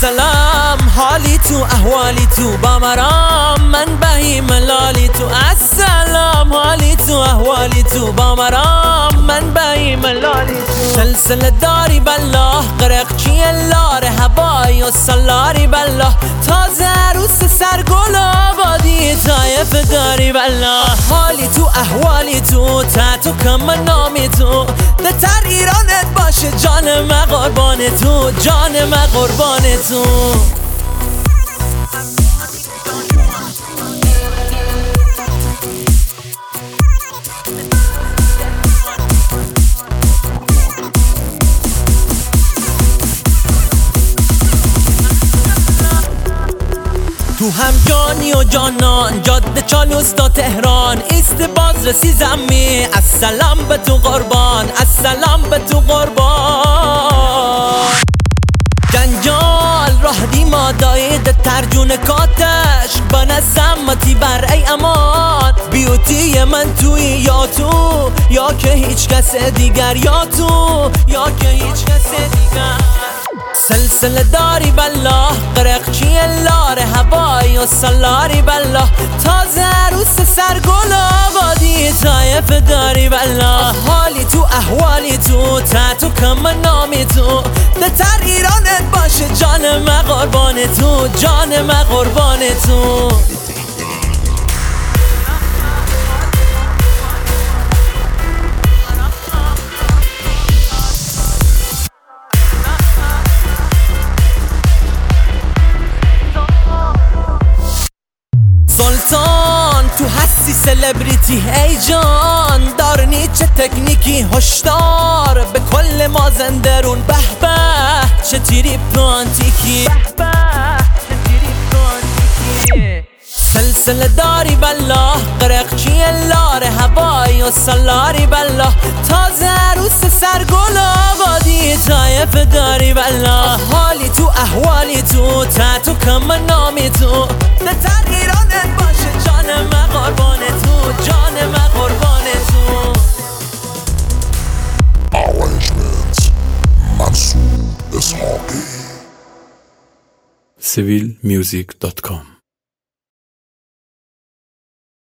السلام حالی تو احوالی تو با مرام من بهیم لالی تو السلام حالی تو احوالی تو با مرام من بهیم لالی تو سلسله داری بالله غرق چی لاره هوایی و سلاری بالله تازه عروس سرگل آبادی طایف داری بالله حالی تو احوالی تو تحت و کم نامی تو بهتر ایرانت باشه جان من قربان تو جان من قربان تو تو هم جانی و جانان جاده چالوس تا تهران ایست باز رسی زمی السلام به تو قربان السلام به تو قربان جنجال راه دیما داید ترجون کاتش بنظمتی بر ای امان بیوتی من توی یا تو یا که هیچ کس دیگر یا تو یا که هیچ کس دیگر سلسله داری بالله غرق چی لاره هوایی و سلاری بالله تازه عروس سرگل آبادی طایف داری بالله حالی تو احوالی تو تحت و کم نامی تو بهتر ایرانت باشه جان من قربان تو جان من قربان تو سلطان تو هستی سلبریتی ای جان دارنی چه تکنیکی هشدار به کل مازندرون به به چه تیری پرانتیکی به چه تیری پرانتیکی سلسله داری بالله غرق چی لاره هوایی و سلاری بالله تازه عروس سرگل آبادی طایف داری بالله حالی تو احوالی تو تحت و کم نامی تو بهتر ایرانت باشه جان من قربان تو جان من قربان تو Arrangement Mansour Ishaqi civilmusic.com